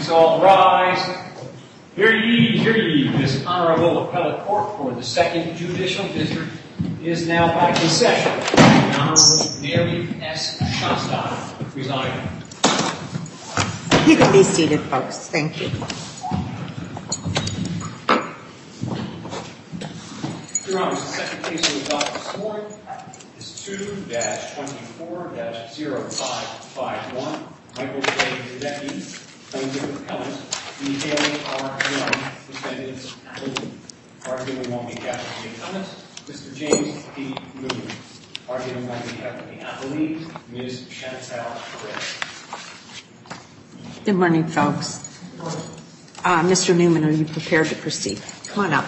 Please all rise. Hear ye, this Honorable Appellate Court for the 2nd Judicial District is now back in session. The Honorable Mary S. Shasta presiding. You can be seated, folks. Thank you. Your Honor, the second case we adopt this morning is 2-24-0551. Michael J. Radecki, plaintiff appellant, the Haley R. Young, defendant's appellant. Arguing on behalf of the appellant, Mr. James P. Newman. Arguing on behalf of the appellee, Ms. Chantal Perez. Good morning, folks. Mr. Newman, are you prepared to proceed? Come on up.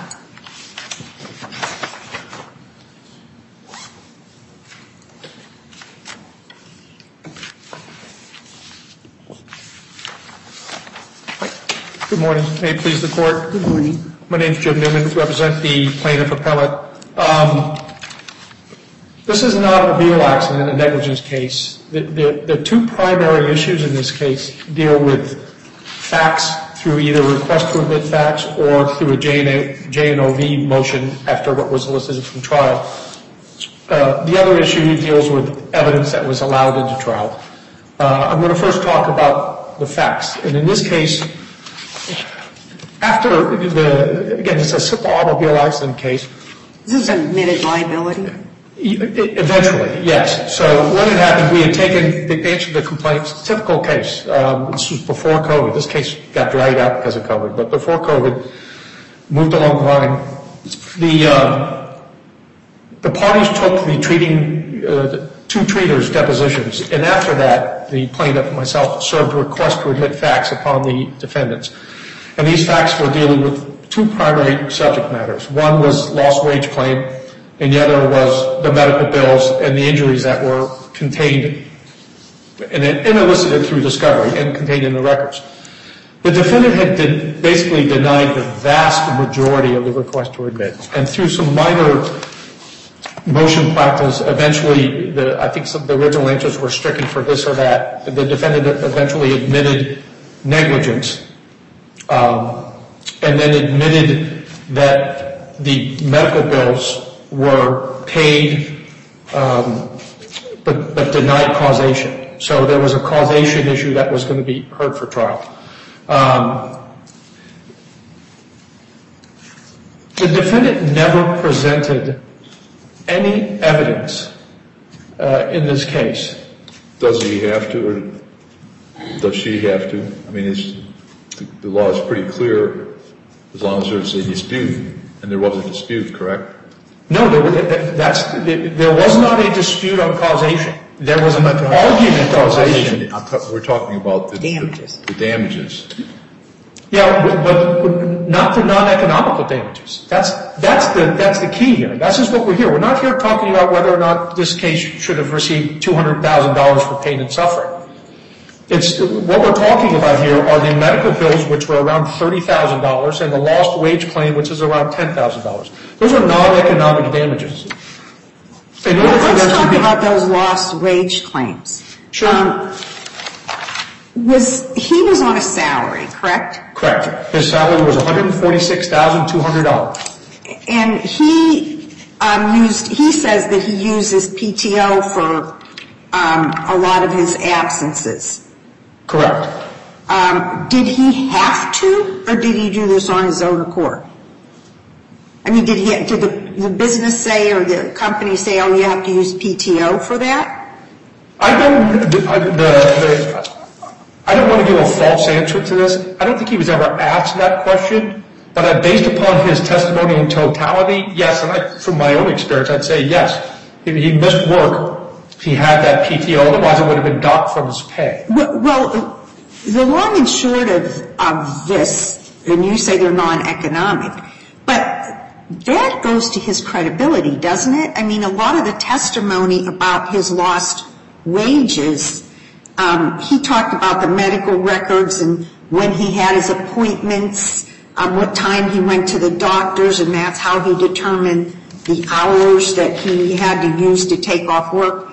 Good morning. May it please the Court? Good morning. My name is Jim Newman. I represent the plaintiff appellate. This is an automobile accident, a negligence case. The two primary issues in this case deal with facts through either request to admit facts or through a J&OV motion after what was elicited from trial. The other issue deals with evidence that was allowed into trial. I'm going to first talk about the facts. And in this case, again, it's a simple automobile accident case. This is admitted liability? Eventually, yes. So what had happened, we had answered the complaints, typical case. This was before COVID. This case got dragged out because of COVID. But before COVID, moved along the line. The parties took the two treaters' depositions. And after that, the plaintiff and myself served a request to admit facts upon the defendants. And these facts were dealing with two primary subject matters. One was lost wage claim, and the other was the medical bills and the injuries that were contained and elicited through discovery and contained in the records. The defendant had basically denied the vast majority of the request to admit. And through some minor motion practice, eventually, I think some of the original answers were stricken for this or that. The defendant eventually admitted negligence. And then admitted that the medical bills were paid, but denied causation. So there was a causation issue that was going to be heard for trial. The defendant never presented any evidence in this case. Does he have to, or does she have to? I mean, the law is pretty clear as long as there's a dispute, and there was a dispute, correct? No, there was not a dispute on causation. There was an argument causation. We're talking about the damages. The damages. Yeah, but not the non-economical damages. That's the key here. That's just what we're here. We're not here talking about whether or not this case should have received $200,000 for pain and suffering. What we're talking about here are the medical bills, which were around $30,000, and the lost wage claim, which is around $10,000. Those are non-economic damages. Let's talk about those lost wage claims. Sure. He was on a salary, correct? Correct. His salary was $146,200. And he says that he uses PTO for a lot of his absences. Correct. Did he have to, or did he do this on his own accord? I mean, did the business say or the company say, oh, you have to use PTO for that? I don't want to give a false answer to this. I don't think he was ever asked that question. But based upon his testimony in totality, yes. And from my own experience, I'd say yes. If he missed work, he had that PTO. Otherwise, it would have been docked from his pay. Well, the long and short of this, and you say they're non-economic, but that goes to his credibility, doesn't it? I mean, a lot of the testimony about his lost wages, he talked about the medical records and when he had his appointments, what time he went to the doctors, and that's how he determined the hours that he had to use to take off work. But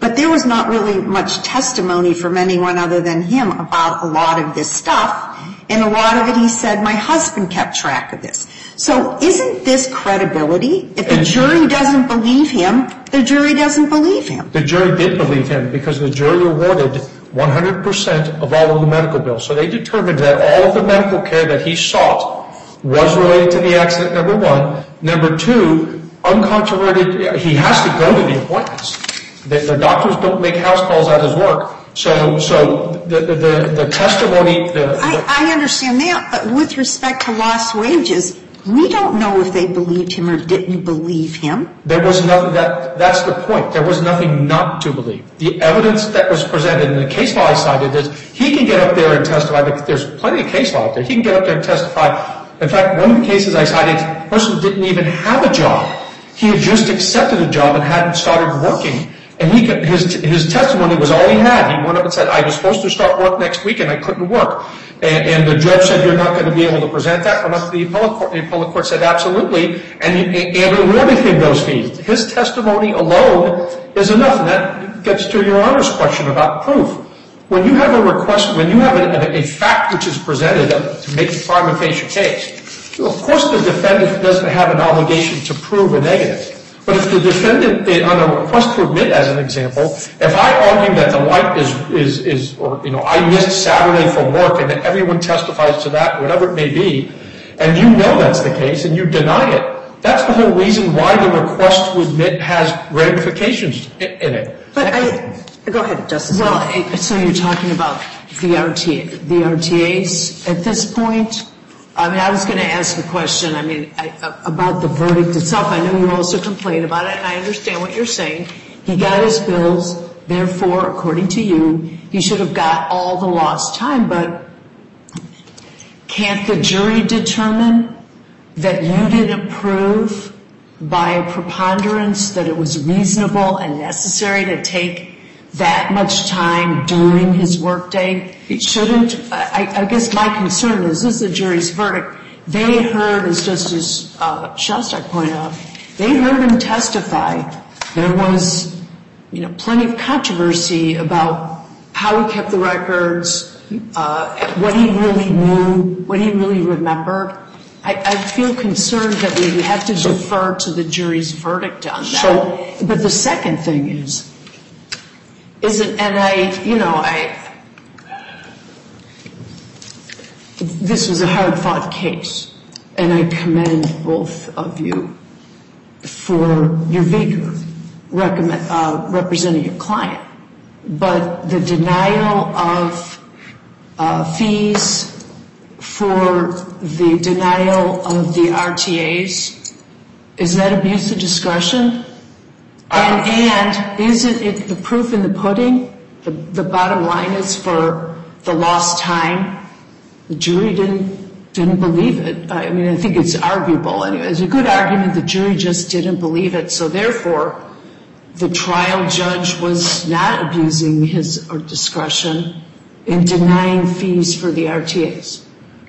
but there was not really much testimony from anyone other than him about a lot of this stuff. And a lot of it, he said, my husband kept track of this. So isn't this credibility? If the jury doesn't believe him, the jury doesn't believe him. The jury did believe him because the jury awarded 100% of all of the medical bills. So they determined that all of the medical care that he sought was related to the accident, number one. Number two, uncontroverted, he has to go to the appointments. The doctors don't make house calls at his work. So the testimony... I understand that, but with respect to lost wages, we don't know if they believed him or didn't believe him. There was nothing, that's the point. There was nothing not to believe. The evidence that was presented in the case law I cited is he can get up there and testify. There's plenty of case law out there. He can get up there and testify. In fact, one of the cases I cited, the person didn't even have a job. He had just accepted a job and hadn't started working. And his testimony was all he had. He went up and said, I was supposed to start work next week and I couldn't work. And the judge said, you're not going to be able to present that. Went up to the appellate court. The appellate court said, absolutely. And awarded him those fees. His testimony alone is enough. And that gets to your Honor's question about proof. When you have a request, when you have a fact which is presented to make a prima facie case, of course the defendant doesn't have an obligation to prove a negative. But if the defendant, on a request to admit, as an example, if I argue that the light or I missed Saturday from work and everyone testifies to that, whatever it may be, and you know that's the case and you deny it, that's the whole reason why the request to admit has ramifications in it. But go ahead, Justice. Well, so you're talking about the RTAs at this point? I mean, I was going to ask the question, about the verdict itself. I know you also complain about it, and I understand what you're saying. He got his bills, therefore, according to you, he should have got all the lost time. But can't the jury determine that you didn't prove by a preponderance that it was reasonable and necessary to take that much time during his workday? It shouldn't. I guess my concern is this is the jury's verdict. They heard, as Justice Shostak pointed out, they heard him testify. There was, plenty of controversy about how he kept the records, what he really knew, what he really remembered. I feel concerned that we have to defer to the jury's verdict on that. But the second thing is, this was a hard-fought case, and I commend both of you for your vigor representing your client. But the denial of fees for the denial of the RTAs, is that abuse of discretion? And isn't it the proof in the pudding? The bottom line is for the lost time, the jury didn't believe it. I mean, I think it's arguable. Anyway, it's a good argument. The jury just didn't believe it. So therefore, the trial judge was not abusing his discretion in denying fees for the RTAs.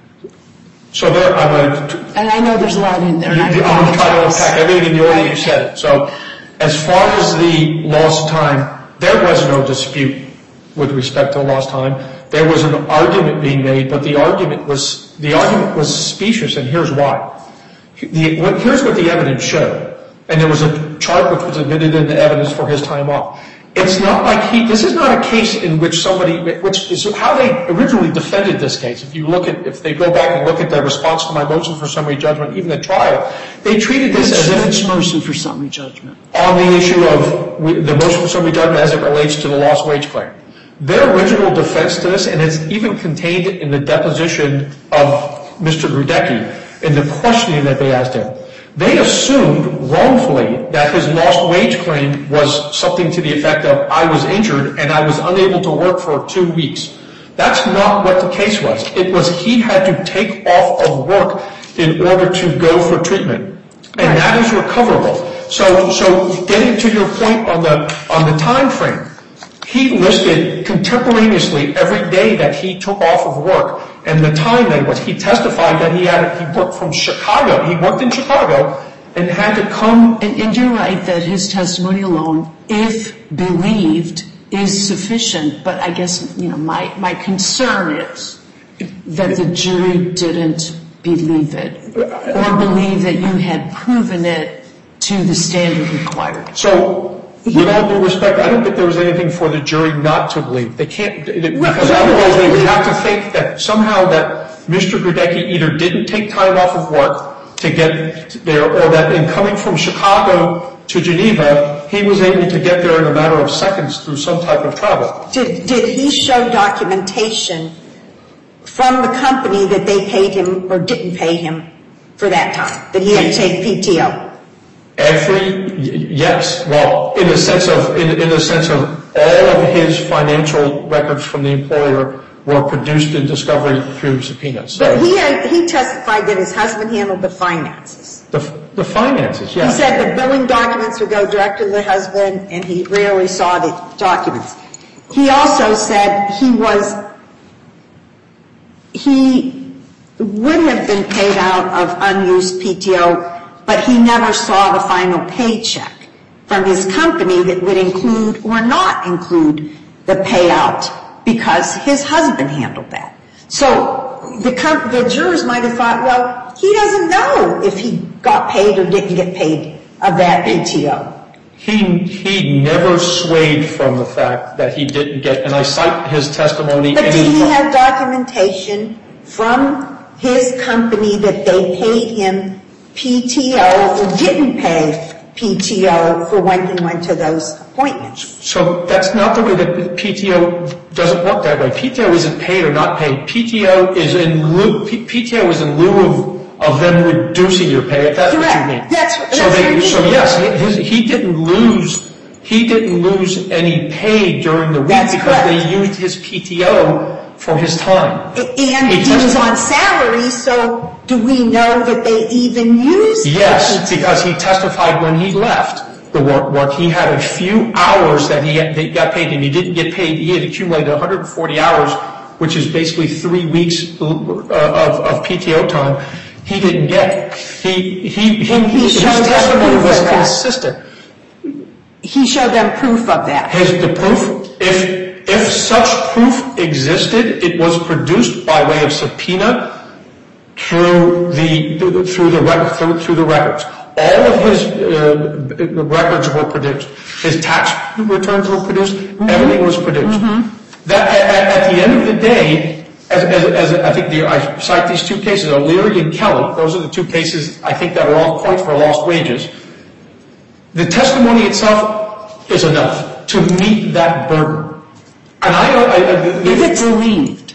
So there, and I know there's a lot in there. I'm going to try to unpack everything in the order you said it. So as far as the lost time, there was no dispute with respect to lost time. There was an argument being made, but the argument was specious, and here's why. Here's what the evidence showed. And there was a chart which was admitted in the evidence for his time off. It's not like this is not a case in which which is how they originally defended this case. If they go back and look at their response to my motion for summary judgment, even the trial, they treated this as if Which motion for summary judgment? On the issue of the motion for summary judgment as it relates to the lost wage claim. Their original defense to this, and it's even contained in the deposition of Mr. Grudecki in the questioning that they asked him. They assumed wrongfully that his lost wage claim was something to the effect of, I was injured and I was unable to work for 2 weeks. That's not what the case was. It was he had to take off of work in order to go for treatment. And that is recoverable. So getting to your point on the time frame, he listed contemporaneously every day that he took off of work and the time that he testified that he worked from Chicago. He worked in Chicago and had to come. And you're right that his testimony alone, if believed, is sufficient. But I guess, my concern is that the jury didn't believe it or believe that you had proven it to the standard required. So, with all due respect, I don't think there was anything for the jury not to believe. They can't, because otherwise they would have to think that somehow that Mr. Grodecki either didn't take time off of work to get there, or that in coming from Chicago to Geneva, he was able to get there in a matter of seconds through some type of travel. Did he show documentation from the company that they paid him or didn't pay him for that time, that he had to take PTO? Yes. Well, in the sense of all of his financial records from the employer were produced in discovery through subpoenas. But he testified that his husband handled the finances. The finances, yes. He said the billing documents would go direct to the husband, and he rarely saw the documents. He also said he would have been paid out of unused PTO, but he never saw the final paycheck from his company that would include or not include the payout because his husband handled that. So the jurors might have thought, well, he doesn't know if he got paid or didn't get paid of that PTO. He never swayed from the fact that he didn't get, and I cite his testimony. But did he have documentation from his company that they paid him PTO or didn't pay PTO for when he went to those appointments? So that's not the way that PTO doesn't work that way. PTO isn't paid or not paid. PTO is in lieu of them reducing your pay, if that's what you mean. So yes, he didn't lose any pay during the week because they used his PTO for his time. And he was on salary, so do we know that they even used Yes, because he testified when he left the work. He had a few hours that he got paid, and he didn't get paid. He had accumulated 140 hours, which is basically 3 weeks of PTO time. He didn't get. His testimony was consistent. He showed them proof of that. The proof, if such proof existed, it was produced by way of subpoena through the records. All of his records were produced. His tax returns were produced. Everything was produced. That at the end of the day, as I think I cite these two cases, O'Leary and Kelly. Those are the two cases I think that are on point for lost wages. The testimony itself is enough to meet that burden. And if it's believed.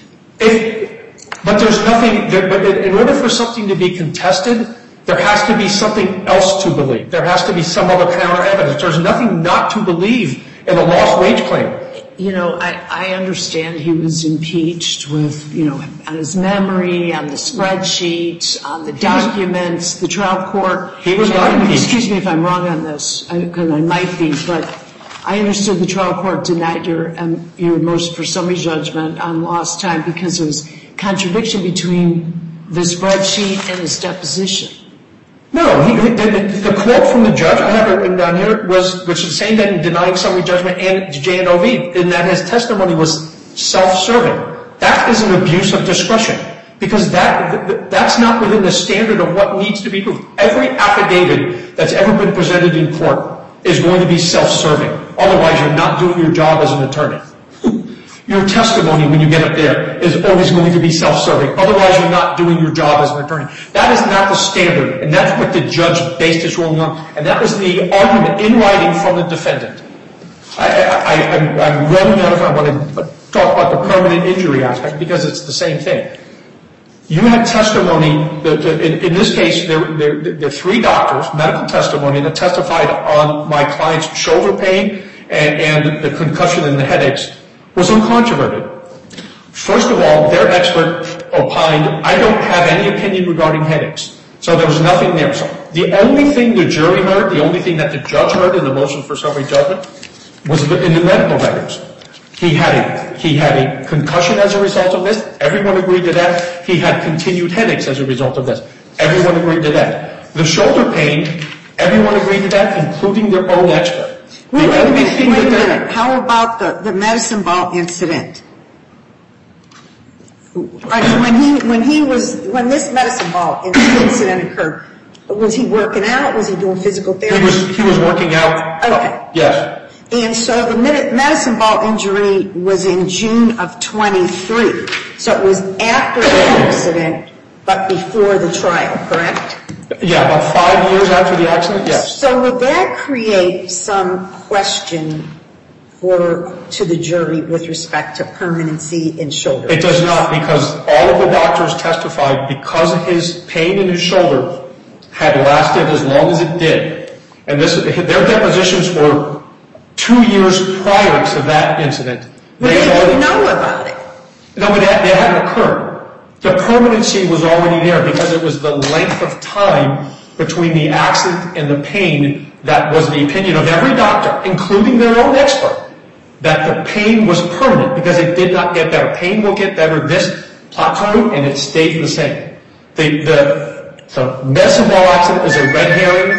But there's nothing. But in order for something to be contested, there has to be something else to believe. There has to be some other counter evidence. There's nothing not to believe in a lost wage claim. I understand he was impeached with, on his memory, on the spreadsheets, on the documents, the trial court. He was not impeached. Excuse me if I'm wrong on this, because I might be, but I understood the trial court denied your motion for summary judgment on lost time because there was contradiction between the spreadsheet and his deposition. No, the quote from the judge, I have it written down here, which is saying that in denying summary judgment and JNOV, in that his testimony was self-serving. That is an abuse of discretion, because that's not within the standard of what needs to be proved. Every affidavit that's ever been presented in court is going to be self-serving. Otherwise, you're not doing your job as an attorney. Your testimony, when you get up there, is always going to be self-serving. Otherwise, you're not doing your job as an attorney. That is not the standard, and that's what the judge based his ruling on. And that was the argument in writing from the defendant. I'm running out of time. I want to talk about the permanent injury aspect because it's the same thing. You had testimony, in this case, there are 3 doctors, medical testimony, that testified on my client's shoulder pain and the concussion and the headaches was uncontroverted. First of all, their expert opined, I don't have any opinion regarding headaches. So there was nothing there. So the only thing the jury heard, the only thing that the judge heard in the motion for summary judgment was in the medical records. He had a concussion as a result of this. Everyone agreed to that. He had continued headaches as a result of this. Everyone agreed to that. The shoulder pain, everyone agreed to that, including their own expert. Wait a minute. How about the medicine ball incident? I mean, when this medicine ball incident occurred, was he working out? Was he doing physical therapy? He was working out. Okay. Yes. And so the medicine ball injury was in June of 23. So it was after the accident, but before the trial, correct? Yeah, about 5 years after the accident, yes. So would that create some question to the jury with respect to permanency in shoulder? It does not, because all of the doctors testified because his pain in his shoulder had lasted as long as it did. And their depositions were 2 years prior to that incident. But they didn't know about it. No, but that hadn't occurred. The permanency was already there because it was the length of time between the accident and the pain that was the opinion of every doctor, including their own expert, that the pain was permanent because it did not get better. Pain will get better. This plateaued and it stayed the same. The medicine ball accident is a red herring.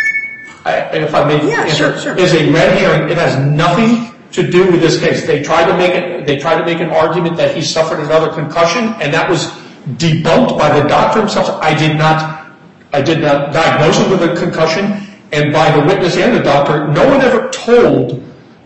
If I may answer, sure. Is a red herring. It has nothing to do with this case. They tried to make an argument that he suffered another concussion, and that was debunked by the doctor himself. I did not diagnose him with a concussion, and by the witness and the doctor, no one ever told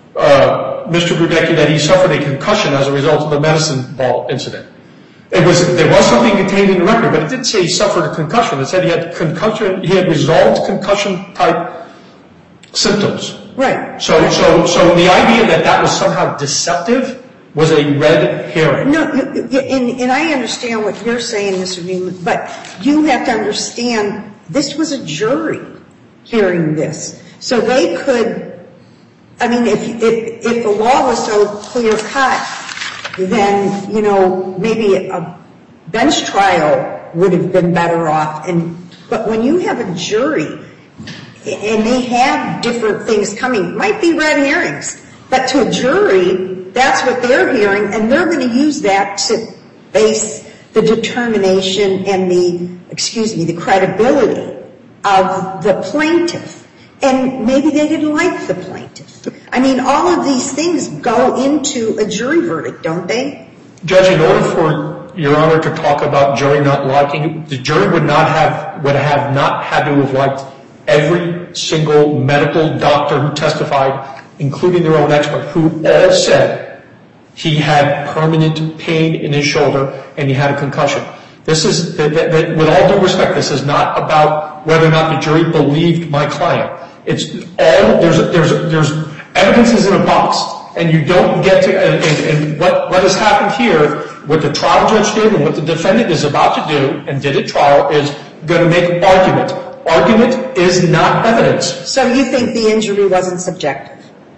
Mr. Brudecki that he suffered a concussion as a result of the medicine ball incident. There was something contained in the record, but it didn't say he suffered a concussion. It said he had concussion. He had resolved concussion type symptoms. Right. So the idea that was somehow deceptive was a red herring. No, and I understand what you're saying, Mr. Newman, but you have to understand this was a jury hearing this. So they could, I mean, if the law was so clear cut, then, maybe a bench trial would have been better off. But when you have a jury and they have different things coming, it might be red herrings, but to a jury, that's what they're hearing, and they're going to use that to base the determination and the credibility of the plaintiff. And maybe they didn't like the plaintiff. I mean, all of these things go into a jury verdict, don't they? Judge, in order for Your Honor to talk about jury not liking, the jury would have not had to have liked every single medical doctor who testified, including their own expert, who all said he had permanent pain in his shoulder and he had a concussion. This is, with all due respect, this is not about whether or not the jury believed my client. It's all, there's evidence is in a box, and you don't get to, and what has happened here, what the trial judge did and what the defendant is about to do and did at trial is going to make argument. Argument is not evidence. So you think the injury wasn't subjective?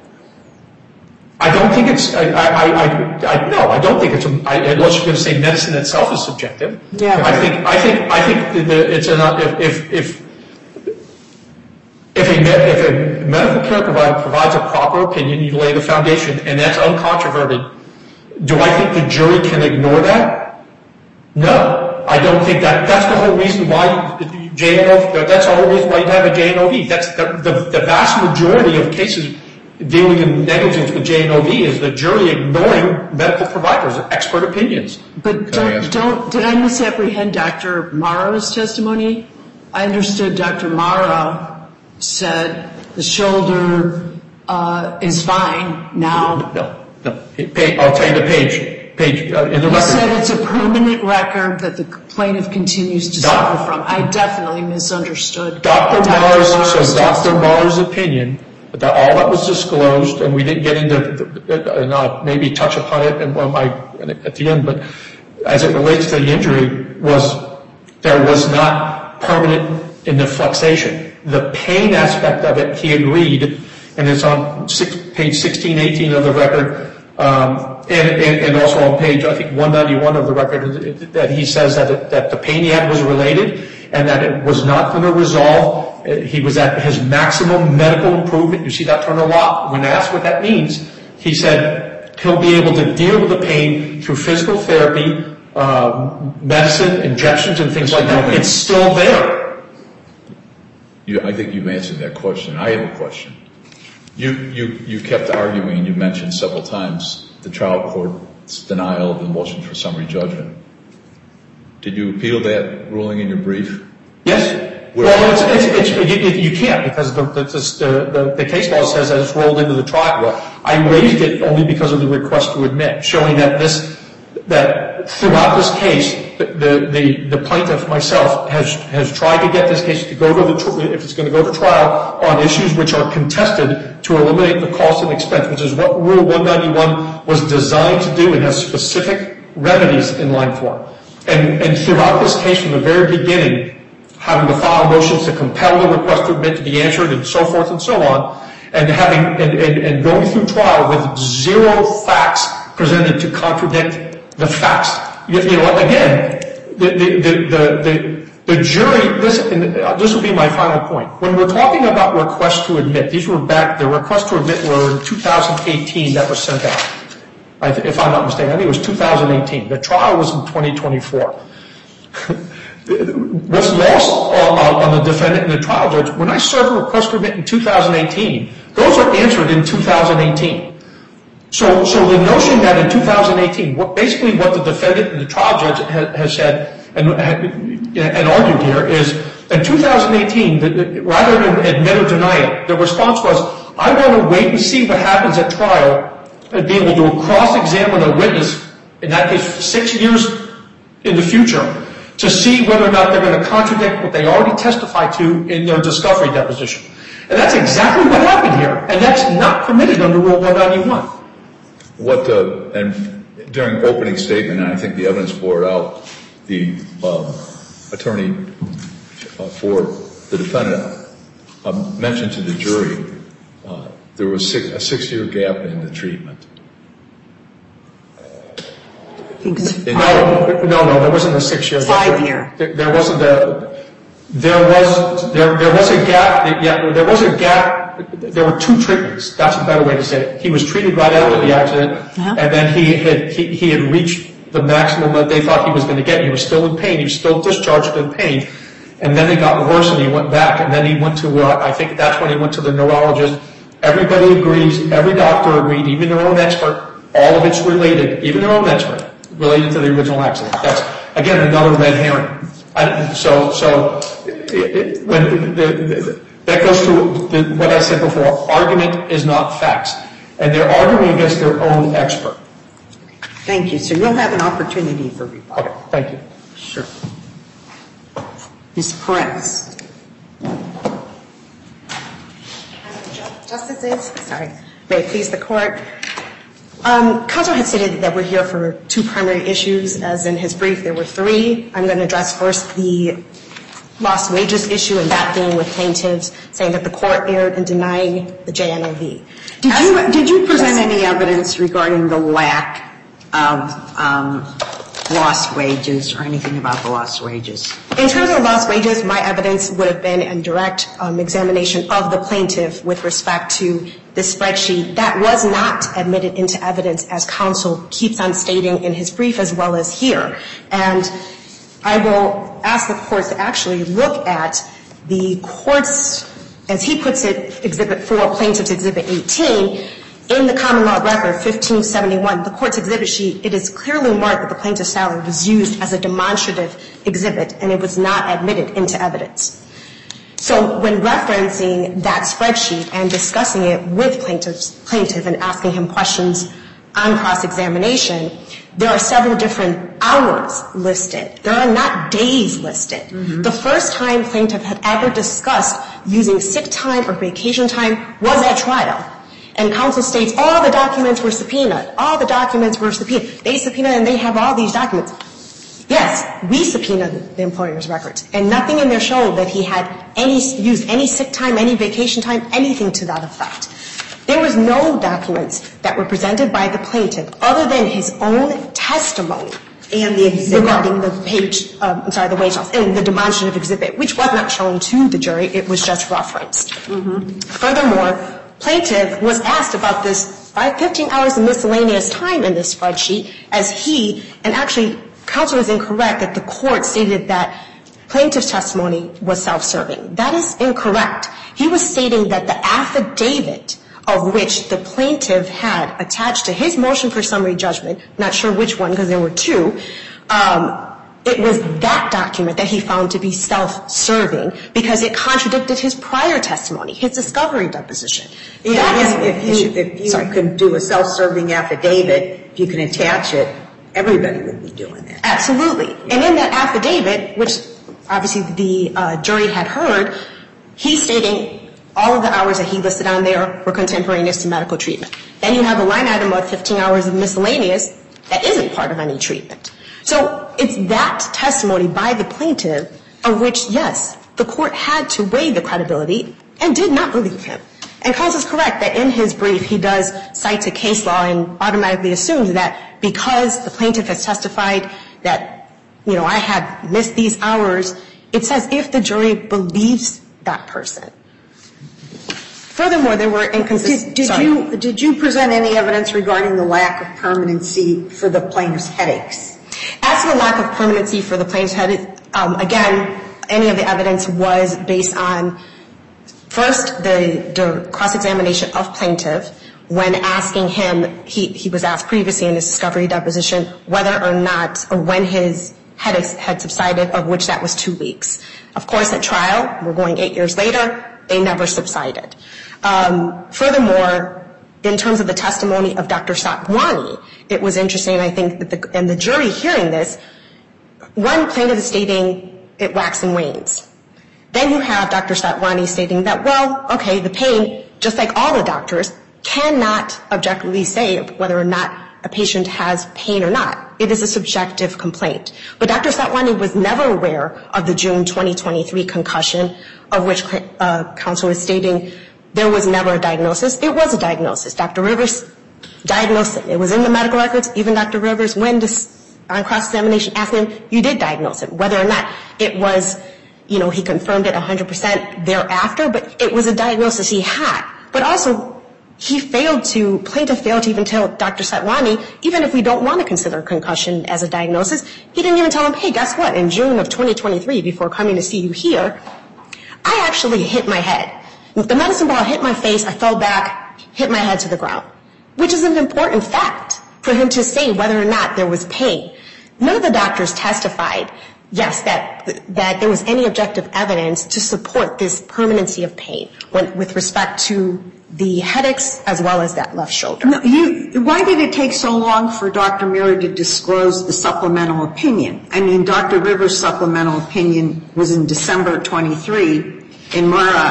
I don't think it's, no, I don't think it's, unless you're going to say medicine itself is subjective. Yeah. I think it's if a medical care provider provides a proper opinion, you lay the foundation, and that's uncontroverted. Do I think the jury can ignore that? No, I don't think that. That's the whole reason why that's the whole reason why you have a JNOV. That's the vast majority of cases dealing in negligence with JNOV is the jury ignoring medical providers' expert opinions. But did I misapprehend Dr. Morrow's testimony? I understood Dr. Morrow said the shoulder is fine now. No. I'll tell you the page in the record. He said it's a permanent record that the plaintiff continues to suffer from. I definitely misunderstood Dr. Morrow's opinion, that all that was disclosed, and we didn't get into maybe touch upon it at the end, but as it relates to the injury, there was not permanent inflexation. The pain aspect of it, he agreed, and it's on page 1618 of the record, and also on page, I think, 191 of the record, that he says that the pain he had was related and that it was not going to resolve. He was at his maximum medical improvement. You see that term a lot. When asked what that means, he said he'll be able to deal with the pain through physical therapy, medicine, injections, and things like that. It's still there. I think you've answered that question. I have a question. You kept arguing, you mentioned several times, the trial court's denial of the motion for summary judgment. Did you appeal that ruling in your brief? Yes. Well, you can't because the case law says that it's rolled into the trial. I raised it only because of the request to admit, showing that throughout this case, the plaintiff, myself, has tried to get this case to go to if it's going to go to trial on issues which are contested to eliminate the cost and expense, which is what Rule 191 was designed to do and has specific remedies in line for. And throughout this case, from the very beginning, having to file motions to compel the request to admit to be answered and so forth and so on, and and going through trial with zero facts presented to contradict the facts. Again, the jury, this will be my final point. When we're talking about requests to admit, the requests to admit were in 2018 that was sent out. If I'm not mistaken, I think it was 2018. The trial was in 2024. What's lost on the defendant and the trial judge, when I served a request to admit in 2018, those are answered in 2018. So the notion that in 2018, basically what the defendant and the trial judge has said and argued here is, in 2018, rather than admit or deny it, the response was, I want to wait and see what happens at trial and be able to cross-examine a witness, in that case 6 years in the future, to see whether or not they're going to contradict what they already testified to in their discovery deposition. And that's exactly what happened here, and that's not permitted under Rule 191. And during opening statement, and I think the evidence bore it out, the attorney for the defendant mentioned to the jury there was a 6-year gap in the treatment. No, there wasn't a 6-year gap. 5-year. There was a gap. Yeah, there was a gap. There were 2 treatments. That's a better way to say it. He was treated right after the accident, and then he had reached the maximum that they thought he was going to get. He was still in pain. He was still discharged in pain. And then it got worse, and he went back. And then he went to, I think that's when he went to the neurologist. Everybody agrees. Every doctor agreed, even their own expert. All of it's related, even their own expert, related to the original accident. That's, again, another red herring. That goes to what I said before. Argument is not facts. And they're arguing against their own expert. Thank you. So you'll have an opportunity for rebuttal. Okay, thank you. Sure. Ms. Perez. Justices, sorry. May it please the Court. Counsel had stated that we're here for 2 primary issues, as in his brief there were 3. I'm going to address first the lost wages issue, and that being with plaintiffs saying that the court erred in denying the JNOV. Did you present any evidence regarding the lack of lost wages or anything about the lost wages? In terms of lost wages, my evidence would have been in direct examination of the plaintiff with respect to this spreadsheet. That was not admitted into evidence, as counsel keeps on stating in his brief as well as here. And I will ask the courts to actually look at the court's, as he puts it, Exhibit 4, Plaintiff's Exhibit 18, in the common law record 1571, the court's exhibit sheet, it is clearly marked that the plaintiff's salary was used as a demonstrative exhibit, and it was not admitted into evidence. So when referencing that spreadsheet and discussing it with plaintiff and asking him questions on cross-examination, there are several different hours listed. There are not days listed. Mm-hmm. The first time plaintiff had ever discussed using sick time or vacation time was at trial. And counsel states all the documents were subpoenaed. All the documents were subpoenaed. They subpoenaed and they have all these documents. Yes, we subpoenaed the employer's records. And nothing in there showed that he had used any sick time, any vacation time, anything to that effect. There was no documents that were presented by the plaintiff other than his own testimony and the exhibit regarding the the wage loss and the demonstrative exhibit, which was not shown to the jury. It was just referenced. Mm-hmm. Furthermore, plaintiff was asked about this 15 hours of miscellaneous time in this spreadsheet, as he, and actually counsel is incorrect that the court stated that plaintiff's testimony was self-serving. That is incorrect. He was stating that the affidavit of which the plaintiff had attached to his motion for summary judgment, not sure which one because there were two, it was that document that he found to be self-serving because it contradicted his prior testimony, his discovery deposition. If you can do a self-serving affidavit, if you can attach it, everybody would be doing that. Absolutely. And in that affidavit, which obviously the jury had heard, he's stating all of the hours that he listed on there were contemporaneous to medical treatment. Then you have a line item of 15 hours of miscellaneous that isn't part of any treatment. So it's that testimony by the plaintiff of which, yes, the court had to weigh the credibility and did not believe him. And Coles is correct that in his brief he does cite a case law and automatically assumes that because the plaintiff has testified that, I had missed these hours, it says if the jury believes that person. Furthermore, there were inconsistencies. Did you present any evidence regarding the lack of permanency for the plaintiff's headaches? As to the lack of permanency for the plaintiff's headaches, again, any of the evidence was based on, first, the cross-examination of plaintiff when asking him, he was asked previously in his discovery deposition whether or not, or when his headaches had subsided, of which that was 2 weeks. Of course, at trial, we're going 8 years later, they never subsided. Furthermore, in terms of the testimony of Dr. Satwani, it was interesting, I think, that and the jury hearing this, one plaintiff is stating it waxes and wanes. Then you have Dr. Satwani stating that, well, okay, the pain, just like all the doctors, cannot objectively say whether or not a patient has pain or not. It is a subjective complaint. But Dr. Satwani was never aware of the June 2023 concussion, of which counsel is stating there was never a diagnosis. It was a diagnosis. Dr. Rivers diagnosed it. It was in the medical records. Even Dr. Rivers, when on cross-examination, asked him, you did diagnose it. Whether or not it was, he confirmed it 100% thereafter, but it was a diagnosis he had. But also, plaintiff failed to even tell Dr. Satwani, even if we don't want to consider concussion as a diagnosis, he didn't even tell him, hey, guess what? In June of 2023, before coming to see you here, I actually hit my head. The medicine ball hit my face, I fell back, hit my head to the ground, which is an important fact for him to say whether or not there was pain. None of the doctors testified, yes, that there was any objective evidence to support this permanency of pain with respect to the headaches as well as that left shoulder. No, why did it take so long for Dr. Mira to disclose the supplemental opinion? I mean, Dr. Rivers' supplemental opinion was in December 23, and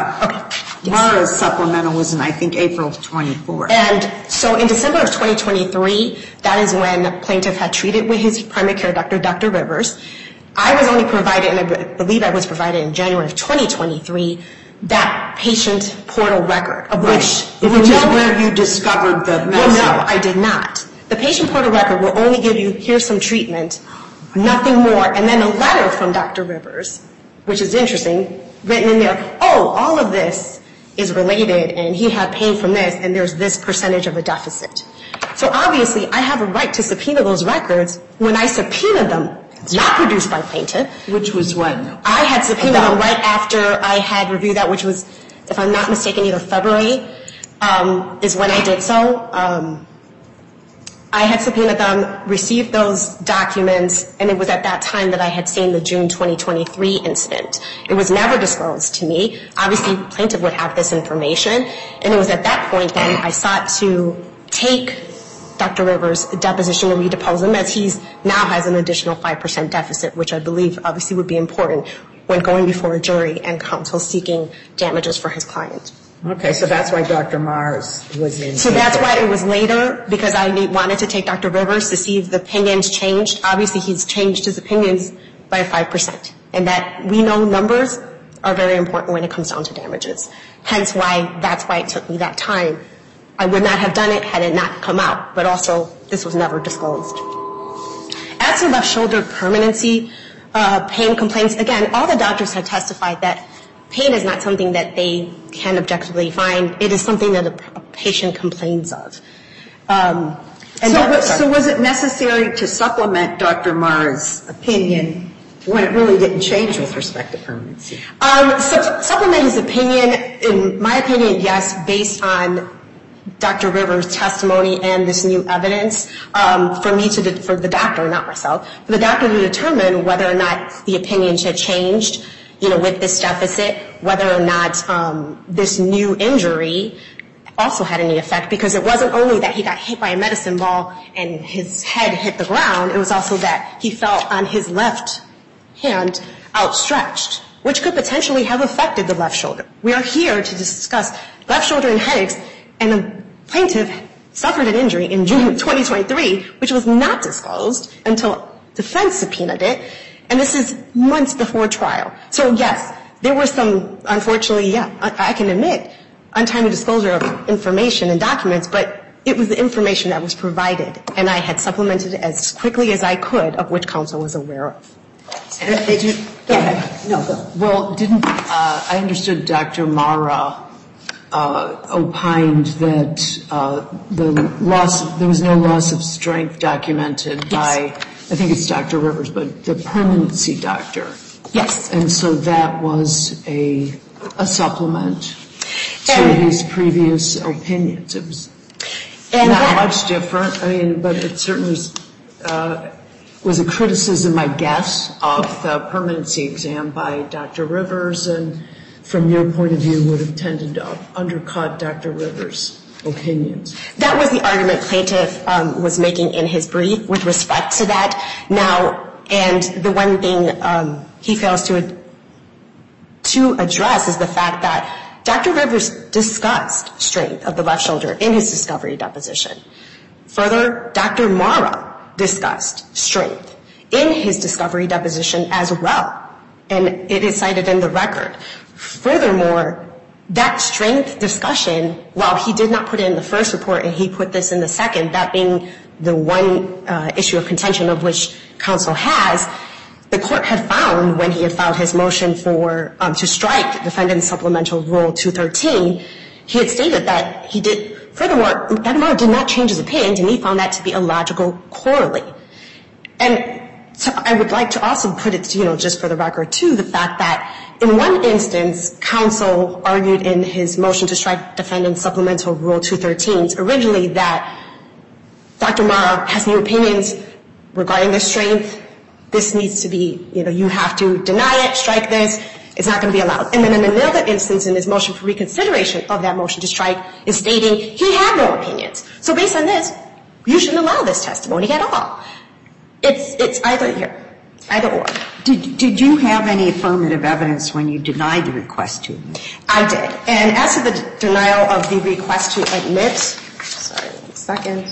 Mara's supplemental was in, I think, April of 24. And so in December of 2023, that is when plaintiff had treated with his primary care doctor, Dr. Rivers. I was only provided, and I believe I was provided in January of 2023, that patient portal record, of which is where you discovered the medicine. Well, no, I did not. The patient portal record will only give you, here's some treatment, nothing more, and then a letter from Dr. Rivers, which is interesting, written in there, all of this is related, and he had pain from this, and there's this percentage of a deficit. So obviously, I have a right to subpoena those records. When I subpoenaed them, not produced by plaintiff. Which was when? I had subpoenaed them right after I had reviewed that, which was, if I'm not mistaken, either February is when I did so. I had subpoenaed them, received those documents, and it was at that time that I had seen the June 2023 incident. It was never disclosed to me. Obviously, plaintiff would have this information, and it was at that point that I sought to take Dr. Rivers' deposition and redepose him, as he now has an additional 5% deficit, which I believe obviously would be important when going before a jury and counsel seeking damages for his client. Okay, so that's why Dr. Mars was in. So that's why it was later, because I wanted to take Dr. Rivers to see if the opinions changed. Obviously, he's changed his opinions by 5%, and that we know numbers are very important when it comes down to damages. Hence that's why it took me that time. I would not have done it had it not come out, but also this was never disclosed. As to left shoulder permanency, pain complaints, again, all the doctors had testified that pain is not something that they can objectively find. It is something that a patient complains of. So was it necessary to supplement Dr. Mara's opinion when it really didn't change with respect to permanency? Supplement his opinion, in my opinion, yes, based on Dr. Rivers' testimony and this new evidence, for the doctor, not myself, for the doctor to determine whether or not the opinions had changed, with this deficit, whether or not this new injury also had any effect, because it wasn't only that he got hit by a medicine ball and his head hit the ground, it was also that he felt on his left hand outstretched, which could potentially have affected the left shoulder. We are here to discuss left shoulder and headaches, and the plaintiff suffered an injury in June of 2023, which was not disclosed until defense subpoenaed it, and this is months before trial. So yes, there were some, unfortunately, I can admit, untimely disclosure of information and documents, but it was the information that was provided, and I had supplemented it as quickly as I could, of which counsel was aware of. Go ahead. No, go. Well, I understood Dr. Mara opined that there was no loss of strength documented by, I think it's Dr. Rivers, but the permanency doctor. Yes. And so that was a supplement to his previous opinions. It was not much different, but it certainly was a criticism, I guess, of the permanency exam by Dr. Rivers, and from your point of view would have tended to undercut Dr. Rivers' opinions. That was the argument plaintiff was making in his brief with respect to that. Now, and the one thing he fails to address is the fact that Dr. Rivers discussed strength of the left shoulder in his discovery deposition. Further, Dr. Mara discussed strength in his discovery deposition as well, and it is cited in the record. Furthermore, that strength discussion, while he did not put it in the first report and he put this in the second, that being the one issue of contention of which counsel has, the court had found when he had filed his motion to strike defendant's supplemental rule 213, he had stated that he did. Furthermore, Dr. Mara did not change his opinions, and he found that to be a logical correlate. And so I would like to also put it, just for the record, too, the fact that in one instance, counsel argued in his motion to strike defendant's supplemental rule 213 originally that Dr. Mara has new opinions regarding the strength. This needs to be, you have to deny it, strike this. It's not going to be allowed. And then in another instance in his motion for reconsideration of that motion to strike is stating he had no opinions. So based on this, you shouldn't allow this testimony at all. It's either or. Did you have any affirmative evidence when you denied the request to admit? I did. And as to the denial of the request to admit, sorry, 1 second.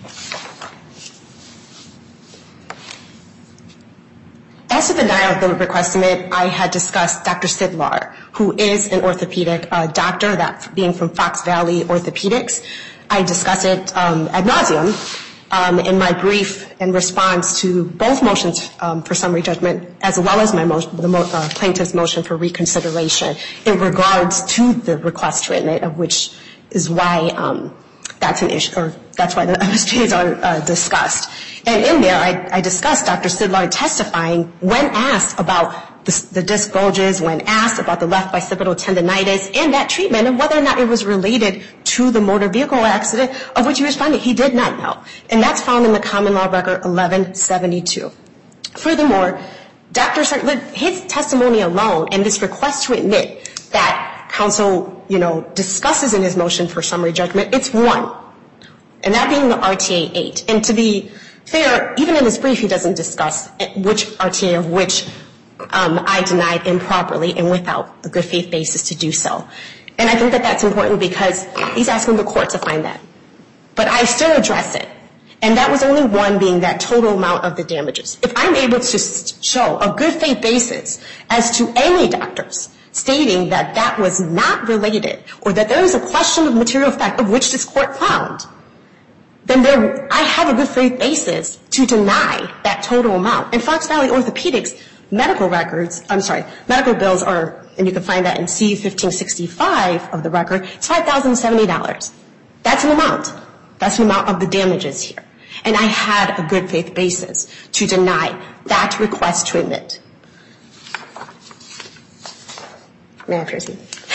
As to the denial of the request to admit, I had discussed Dr. Sidlar, who is an orthopedic doctor, that being from Fox Valley Orthopedics. I discussed it ad nauseum in my brief in response to both motions for summary judgment, as well as the plaintiff's motion for reconsideration in regards to the request to admit, of which is why that's an issue, or that's why the MSJs are discussed. And in there, I discussed Dr. Sidlar testifying when asked about the disc bulges, when asked about the left bicipital tendinitis, and that treatment, and whether or not it was related to the motor vehicle accident, of which he responded he did not know. And that's found in the Common Law Record 1172. Furthermore, his testimony alone and this request to admit that counsel, discusses in his motion for summary judgment, it's one. And that being the RTA 8. And to be fair, even in his brief, he doesn't discuss which RTA of which I denied improperly and without a good faith basis to do so. And I think that that's important because he's asking the court to find that. But I still address it. And that was only one, being that total amount of the damages. If I'm able to show a good faith basis as to any doctors stating that that was not related, or that there is a question of material fact of which this court found, then I have a good faith basis to deny that total amount. In Fox Valley Orthopedics, medical bills are, and you can find that in C-1565 of the record, it's $5,070. That's an amount. That's the amount of the damages here. And I had a good faith basis to deny that request to admit. May I proceed?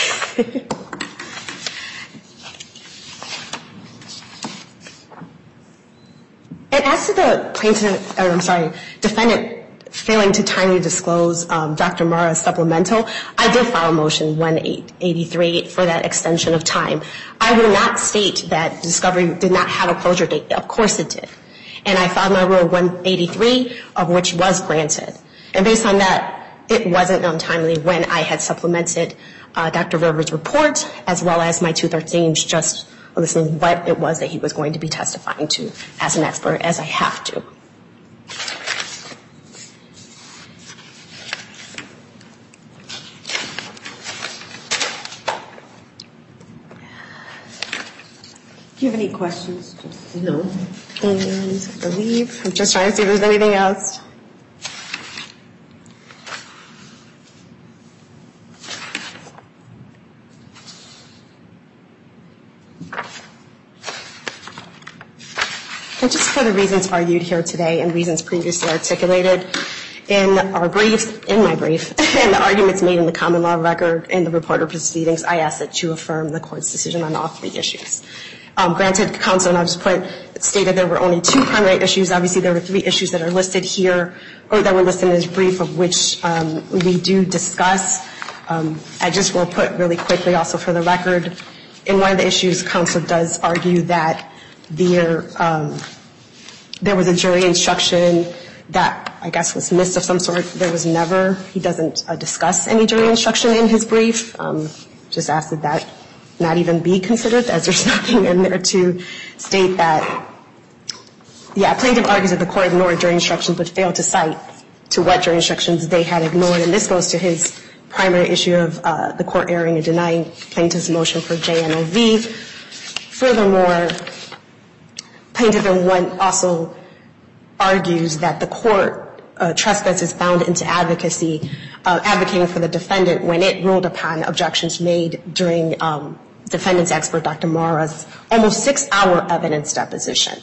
And as to the defendant failing to timely disclose Dr. Mara's supplemental, I did file a motion 183 for that extension of time. I will not state that discovery did not have a closure date. Of course it did. And I filed my Rule 183, of which was granted. And based on that, it wasn't untimely when I had supplemented Dr. Verver's report, as well as my 213s, just listening what it was that he was going to be testifying to as an expert, as I have to. Do you have any questions? No. And I believe, I'm just trying to see if there's anything else. And just for the reasons argued here today and reasons previously articulated in our brief, in my brief, and the arguments made in the common law record and the reporter proceedings, I ask that you affirm the court's decision on all three issues. Granted, counsel, and I'll just stated there were only two primary issues. Obviously, there were three issues that are listed here, or that were listed in his brief, of which we do discuss. I just will put really quickly also for the record, in one of the issues, counsel does argue that there was a jury instruction that I guess was missed of some sort. There was never. He doesn't discuss any jury instruction in his brief. Just asked that that not even be considered, as there's nothing in there to state that. Yeah, plaintiff argues that the court ignored jury instructions but failed to cite to what jury instructions they had ignored. And this goes to his primary issue of the court erring and denying plaintiff's motion for JNOV. Furthermore, plaintiff in one also argues that the court trespasses bound into advocacy, advocating for the defendant when it ruled upon objections made during defendant's expert, Dr. Mara's almost 6-hour evidence deposition.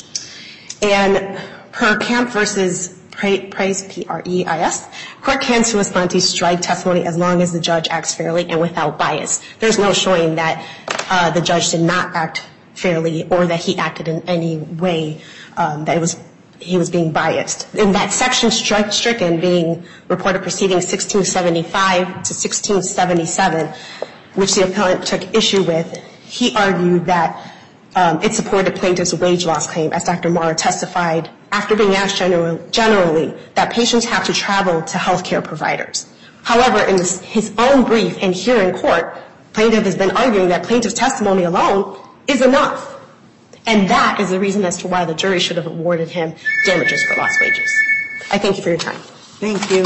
And per Camp versus Price, P-R-E-I-S, court can sua sponte strike testimony as long as the judge acts fairly and without bias. There's no showing that the judge did not act fairly or that he acted in any way that he was being biased. In that section stricken being reported proceeding 1675 to 1677, which the appellant took issue with, he argued that it supported plaintiff's wage loss claim, as Dr. Mara testified after being asked generally that patients have to travel to healthcare providers. However, in his own brief and here in court, plaintiff has been arguing that plaintiff's testimony alone is enough. And that is the reason as to why the jury should have awarded him damages for lost wages. I thank you for your time. Thank you.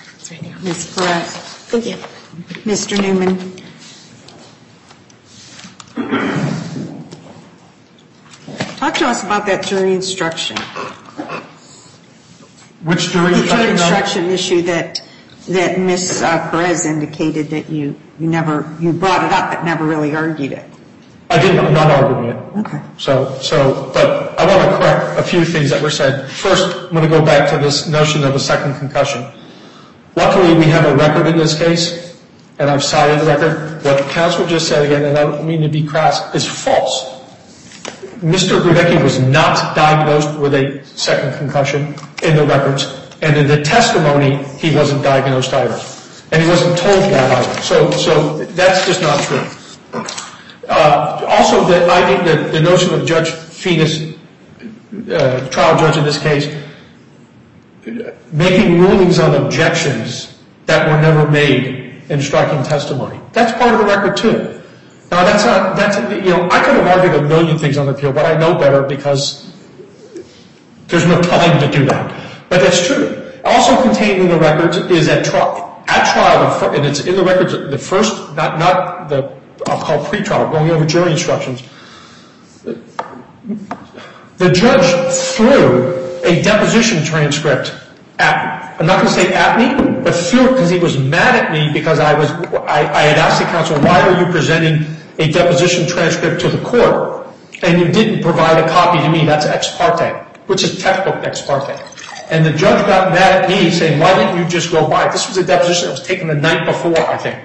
Ms. Perez. Thank you. Mr. Newman. Talk to us about that jury instruction. Which jury The instruction? jury instruction issue that Ms. Perez indicated that you brought it up but never really argued it. I did not, not arguing it. Okay. But I want to correct a few things that were said. First, I'm going to go back to this notion of a second concussion. Luckily, we have a record in this case, and I've cited the record. What counsel just said again, and I don't mean to be crass, is false. Mr. Grudecki was not diagnosed with a second concussion in the records, and in the testimony, he wasn't diagnosed either. And he wasn't told that either. So that's just not true. Also, I think that the notion of Judge Phoenix, trial judge in this case, making rulings on objections that were never made in striking testimony, that's part of the record too. Now, I could have argued a million things on the appeal, but I know better because there's no time to do that. But that's true. Also contained in the records is at trial, and it's in the records, the first, not the, I'll call pre-trial, going over jury instructions. The judge threw a deposition transcript at, I'm not going to say at me, but threw it because he was mad at me because I had asked the counsel, why are you presenting a deposition transcript to the court and you didn't provide a copy to me? That's ex parte, which is textbook ex parte. And the judge got mad at me saying, why didn't you just go by it? This was a deposition that was taken the night before, I think.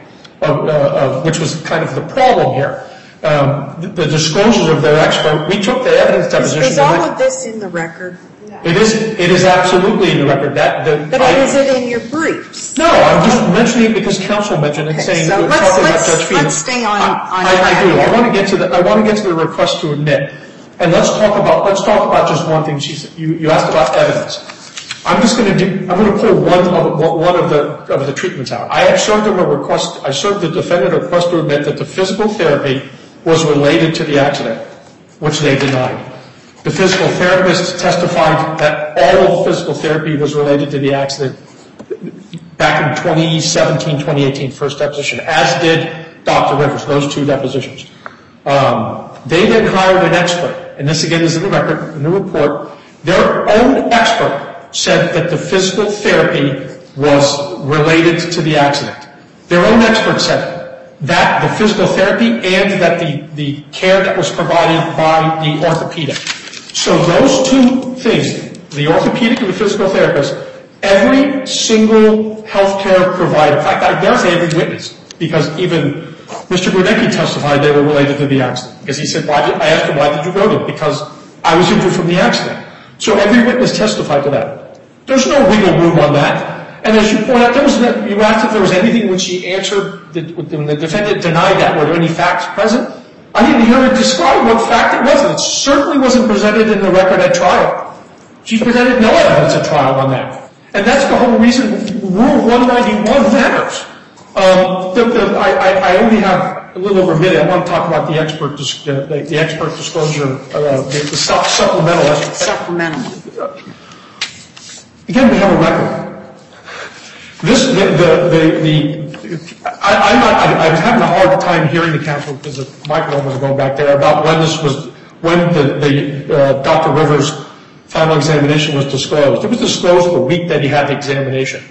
which was kind of the problem here. The disclosures of their expert, we took the evidence deposition. Is all of this in the record? It is absolutely in the record. But is it in your briefs? No, I'm just mentioning it because counsel mentioned it, saying so we're talking about Judge Phoenix. Let's stay on I do. I want to get to the request to admit, and let's talk about just one thing. You asked about evidence. I'm going to pull one of the treatments out. I served the defendant a request to admit that the physical therapy was related to the accident, which they denied. The physical therapist testified that all of the physical therapy was related to the accident back in 2017, 2018, first deposition, as did Dr. Rivers, those two depositions. They then hired an expert, and this again is in the record, in the report. Their own expert said that the physical therapy was related to the accident. Their own expert said that the physical therapy and that the care that was provided by the orthopedic. So those two things, the orthopedic and the physical therapist, every single healthcare provider, in fact, I dare say every witness, because even Mr. Grudecki testified they were related to the accident. Because he said, I asked him, why did you go there? Because I was injured from the accident. So every witness testified to that. There's no wiggle room on that. And as you point out, you asked if there was anything when she answered, when the defendant denied that, were there any facts present? I didn't hear her describe what fact it was. It certainly wasn't presented in the record at trial. She presented no evidence at trial on that. And that's the whole reason Rule 191 matters. I only have a little over a minute. I want to talk about the expert disclosure, the supplemental. Supplemental. Again, we have a record. I was having a hard time hearing the counsel because the microphone was going back there about when the Dr. Rivers' final examination was disclosed. It was disclosed the week that he had the examination.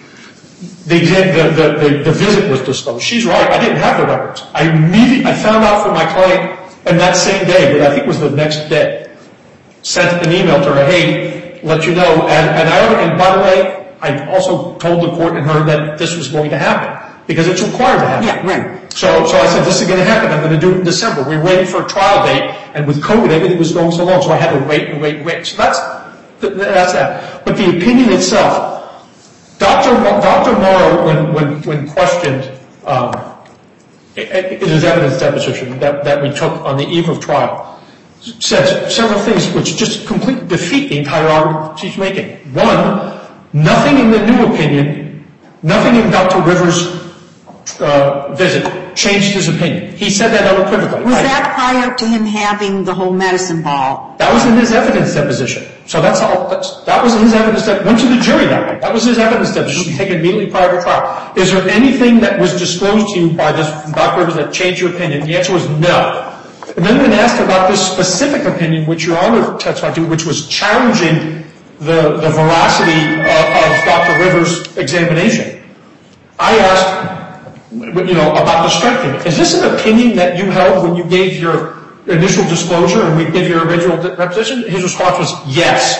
The visit was disclosed. She's right. I didn't have the records. I found out from my client, and that same day, but I think it was the next day, sent an email to her, hey, let you know. And by the way, I also told the court and her that this was going to happen because it's required to happen. Yeah, right. So I said, this is going to happen. I'm going to do it in December. We were waiting for a trial date, and with COVID, everything was going so long, so I had to wait. So that's that. But the opinion itself, Dr. Morrow, when questioned in his evidence deposition that we took on the eve of trial, said several things which just completely defeat the entire argument she's making. One, nothing in the new opinion, nothing in Dr. Rivers' visit changed his opinion. He said that unequivocally. Was that prior to him having the whole medicine ball? That was in his evidence deposition. So that was his evidence that went to the jury that way. That was his evidence deposition taken immediately prior to trial. Is there anything that was disclosed to you by this Dr. Rivers that changed your opinion? The answer was no. And then when asked about this specific opinion, which Your Honor testified to, which was challenging the veracity of Dr. Rivers' examination, I asked, about the strengthening. Is this an opinion that you held when you gave your initial disclosure and we gave your original deposition? His response was, yes.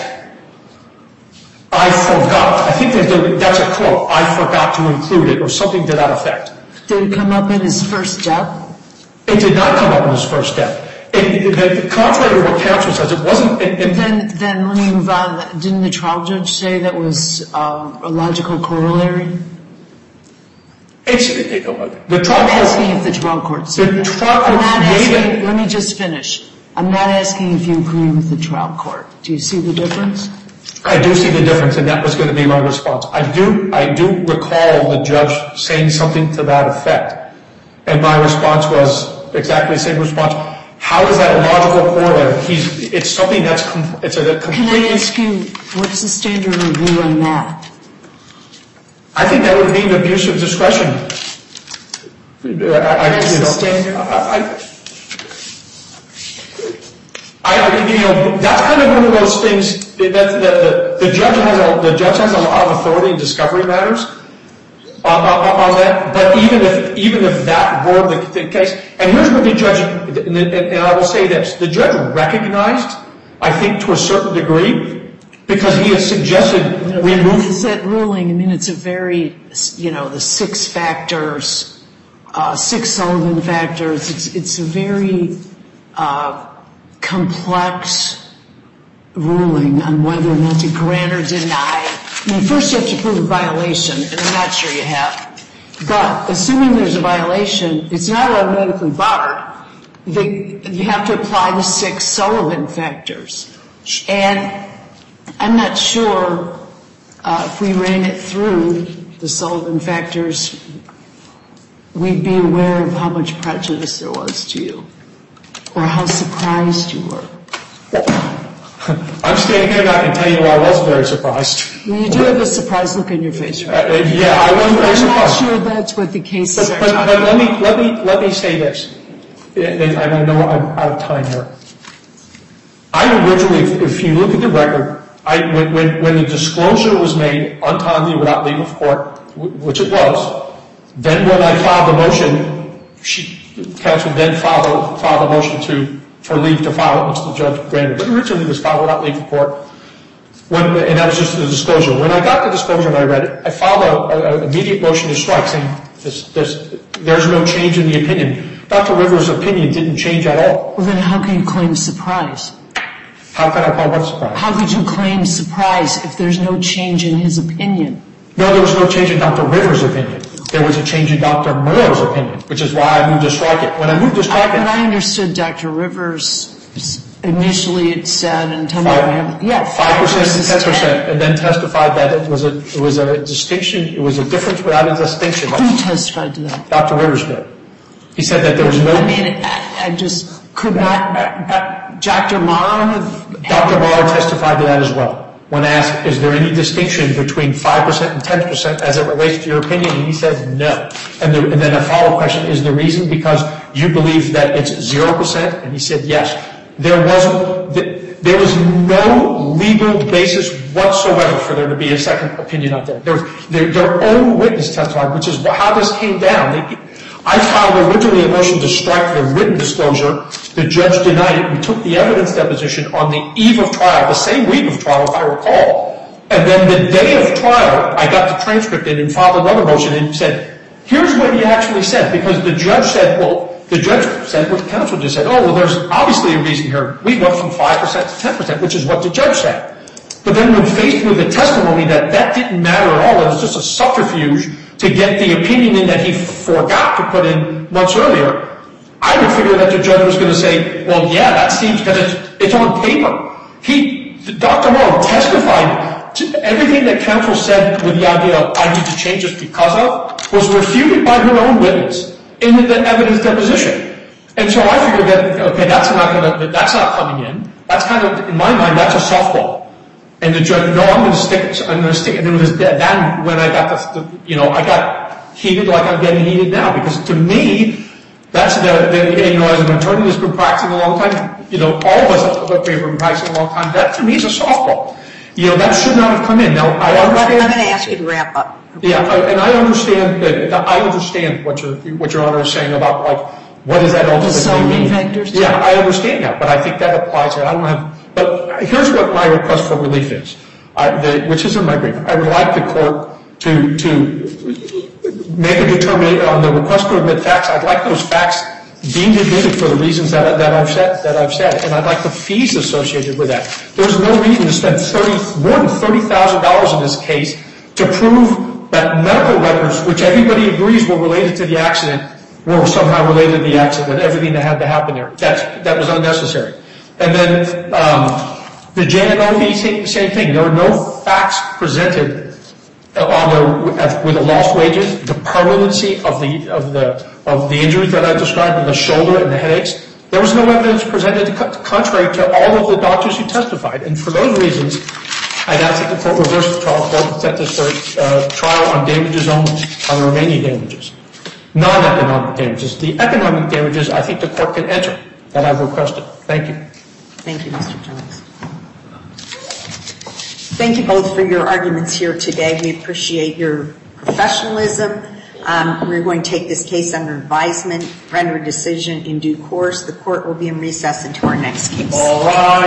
I forgot. I think that's a quote. I forgot to include it or something to that effect. Did it come up in his first step? It did not come up in his first step. Contrary to what counsel says, it wasn't. Then let me move on. Didn't the trial judge say that was a logical corollary? I'm asking if the trial court said that. Let me just finish. I'm not asking if you agree with the trial court. Do you see the difference? I do see the difference, and that was going to be my response. I do recall the judge saying something to that effect, and my response was exactly the same response. How is that a logical corollary? It's something that's a complete. Can I ask you, what's the standard review on that? I think that would be an abuse of discretion. That's the standard? That's kind of one of those things that the judge has a lot of authority in discovery matters on that. But even if that were the case, and here's what the judge, and I will say this, the judge recognized, I think to a certain degree, because he had suggested remove. Is that ruling? I mean, it's a very, the 6 factors 6 Sullivan factors. It's a very complex ruling on whether or not to grant or deny. I mean, first you have to prove a violation, and I'm not sure you have. But assuming there's a violation, it's not automatically barred. You have to apply the 6 Sullivan factors. And I'm not sure if we ran it through the Sullivan factors, we'd be aware of how much prejudice there was to you or how surprised you were. I'm standing here and I can tell you I was very surprised. Well, you do have a surprised look on your face, right? Yeah, I was very surprised. I'm not sure that's what the cases are talking But about. let me say this, and I know I'm out of time here. I originally, if you look at the record, when the disclosure was made untimely without leave of court, which it was, then when I filed the motion, counsel then filed a motion for leave to file it, which the judge granted. But originally it was filed without leave of court, and that was just the disclosure. When I got the disclosure and I read it, I filed an immediate motion to strike saying there's no change in the opinion. Dr. Rivers' opinion didn't change at all. Well, then how can you claim surprise? How can I call what surprise? How could you claim surprise if there's no change in his opinion? No, there was no change in Dr. Rivers' opinion. There was a change in Dr. Murrow's opinion, which is why I moved to strike it. When I moved to strike it... But I understood Dr. Rivers, initially it said, and tell me if I have... 5% to 10%, and then testified that it was a distinction, it was a difference without a distinction. Who testified to that? Dr. Rivers did. He said that there was no... I mean, I just could not... Dr. Morrow have... Dr. Morrow testified to that as well. When asked, is there any distinction between 5% and 10% as it relates to your opinion? And he said no. And then a follow-up question, is the reason because you believe that it's 0%? And he said yes. There was no legal basis whatsoever for there to be a second opinion out there. Their own witness testified, which is how this came down. I filed originally a motion to strike the written disclosure. The judge denied it. We took the evidence deposition on the eve of trial, the same week of trial, if I recall. And then the day of trial, I got the transcript in and filed another motion and said, here's what he actually said. Because the judge said what the counsel just said. Oh, well, there's obviously a reason here. We went from 5% to 10%, which is what the judge said. But then when faced with the testimony that didn't matter at all, it was just a subterfuge to get the opinion in that he forgot to put in months earlier, I would figure that the judge was going to say, well, yeah, that seems, because it's on paper. Dr. Morrow testified to everything that counsel said with the idea of I need to change this because of, was refuted by her own witness in the evidence deposition. And so I figured that, okay, that's not coming in. That's kind of, in my mind, that's a softball. And the judge, no, I'm going to stick it. And it was then when I got I got heated like I'm getting heated now. Because to me, that's as an attorney that's been practicing a long time, all of us have been practicing a long time, that to me is a softball. That should not have come in. Now, I understand. I'm going to ask you to wrap up. Yeah, and I understand what your Honor is saying about, like, what does that ultimately mean? The Sullivan factors? Yeah, I understand that, but I think that applies here. But here's what my request for relief is, which is in my brief. I would like the court to make a determination on the request to admit facts. I'd like those facts deemed admitted for the reasons that I've said, and I'd like the fees associated with that. There's no reason to spend more than $30,000 in this case to prove that medical records, which everybody agrees were related to the accident, were somehow related to the accident, everything that had to happen there. That was unnecessary. And then the JNO, same thing. There were no facts presented with the lost wages, the permanency of the injuries that I described in the shoulder and the headaches. There was no evidence presented contrary to all of the doctors who testified. And for those reasons, I'd ask that the court reverse the trial court and set this for trial on damages only, on the remaining damages. Non-economic damages. The economic damages, I think the court can enter that I've requested. Thank you. Thank you, Mr. Jones. Thank you both for your arguments here today. We appreciate your professionalism. We're going to take this case under advisement, render a decision in due course. The court will be in recess until our next case. All right.